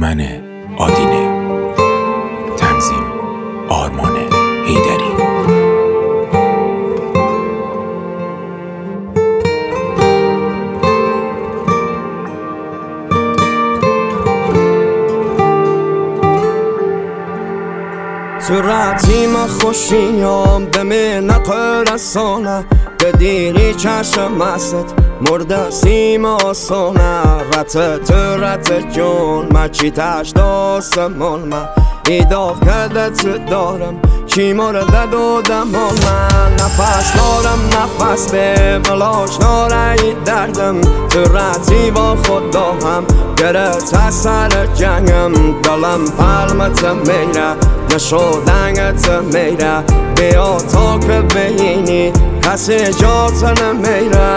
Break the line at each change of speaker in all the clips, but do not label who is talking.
انجمن آدینه. تنظیم آرمان حیدری.
تو رتیم خوشیام به من نقرسانه به دیری چشم مست مرده سیم آسانه رت جون ما چی تشت مال من ایداف کدت دارم چی مرده دودم مال من نفس دارم نفس به ملاش ناره دردم تو رتی با خدا هم گرفت سر جنگم دلم پلمت میره نشودنگت میره بیا تا که بینی کسی جات نمیره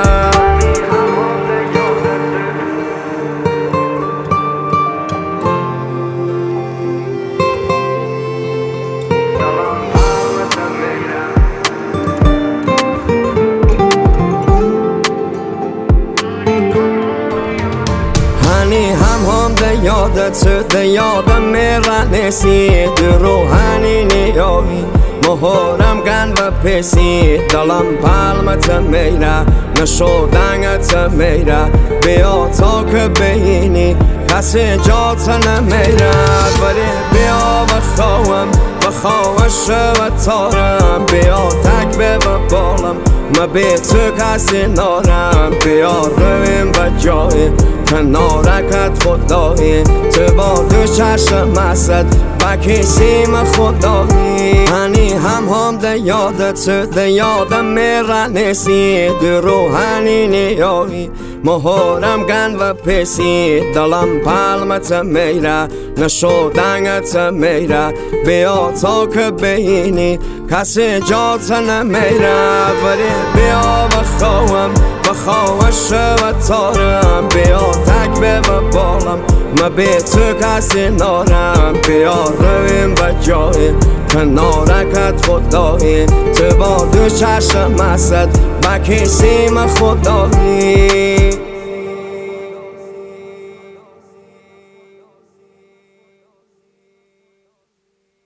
هم ده یادت ده یادم میرنسی در روحانی نیایی مهارم گن و پیسی دلم پلمت میره نشودنگت میره بیا تا که بینی کسی جات نمیره ولی بیا بخواهش و تارم بیا تک به بالم ما به تو کسی نارم بیا رویم به جایی کنارکت خدایی تو با دو چشم مسد و کسیم خدایی هنی هم ده یادم میرنسی در روحانی نیایی مهارم گن و پیسی دلم پلمت میره نشودنگت میره بیا تا که بینی کسی جات نمیره ولی بیا بخواهش و تارم بیا تک به بالم ما به تو کسی نارم بیا رویم به جایی کنارکت خدایی تو با دو چشم مسد و کسیم خدایی